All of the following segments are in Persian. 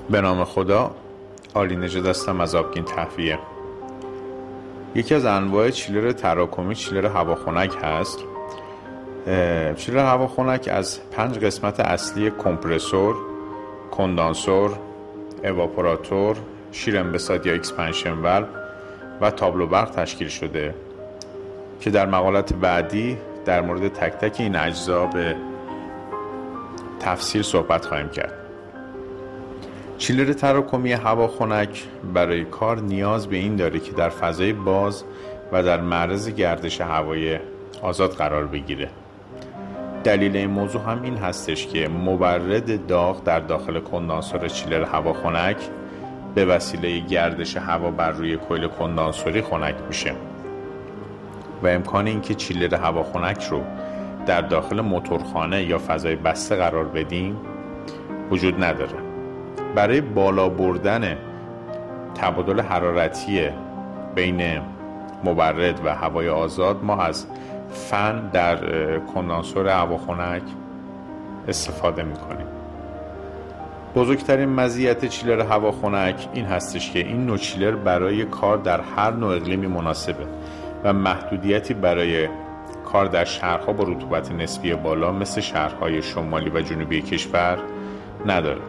به نام خدا. عالی نژاد هستم از آبگین تهویه. یکی از انواع چیلر تراکمی چیلر هواخنک هست. چیلر هواخنک از 5 قسمت اصلی کمپرسور، کندانسور، اواپوراتور، شیر انبساط یا اکسپنشن والو و تابلو برق تشکیل شده که در مقالات بعدی در مورد تک تک این اجزا به تفصیل صحبت خواهیم کرد. چیلر تراکمی هواخنک برای کار نیاز به این داره که در فضای باز و در معرض گردش هوای آزاد قرار بگیره. دلیل این موضوع هم این هستش که مبرد داغ در داخل کندانسور چیلر هواخنک به وسیله گردش هوا بر روی کویل کندانسوری خنک میشه و امکان اینکه چیلر هواخنک رو در داخل موتورخانه یا فضای بسته قرار بدیم وجود نداره. برای بالا بردن تبادل حرارتی بین مبرد و هوای آزاد ما از فن در کندانسور هواخنک استفاده میکنیم. بزرگترین مزیت چیلر هواخنک این هستش که این نوع چیلر برای کار در هر نوع اقلیمی مناسبه و محدودیتی برای کار در شهرها با رطوبت نسبی بالا مثل شهرهای شمالی و جنوبی کشور نداره.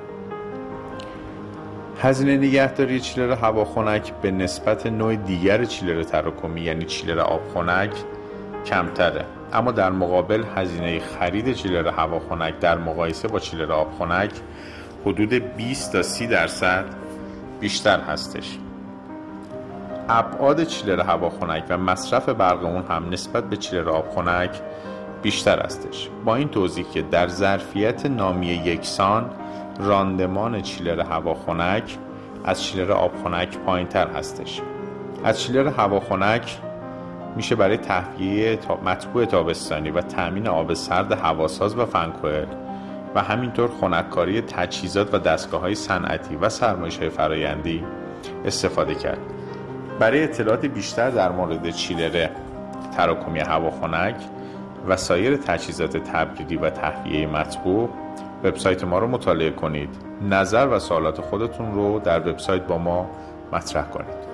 هزینه نگهداری چیلر هواخنک به نسبت نوع دیگر چیلر تراکمی یعنی چیلر آبخنک کمتره، اما در مقابل هزینه خرید چیلر هواخنک در مقایسه با چیلر آبخنک حدود 20 تا 30% بیشتر هستش. ابعاد چیلر هواخنک و مصرف برق اون هم نسبت به چیلر آبخنک بیشتر هستش، با این توضیح که در ظرفیت نامی یکسان راندمان چیلر هواخنک از چیلر آبخنک پایین‌تر هستش. از چیلر هواخنک میشه برای تهویه مطبوع تابستانی و تأمین آب سرد هواساز و فنکوئل و همینطور خنککاری تجهیزات و دستگاه‌های صنعتی و سرمایش‌های فرآیندی استفاده کرد. برای اطلاعات بیشتر در مورد چیلر تراکمی هواخنک و سایر تجهیزات تبریدی و تهویه مطبوع وبسایت ما رو مطالعه کنید. نظر و سوالات خودتون رو در وبسایت با ما مطرح کنید.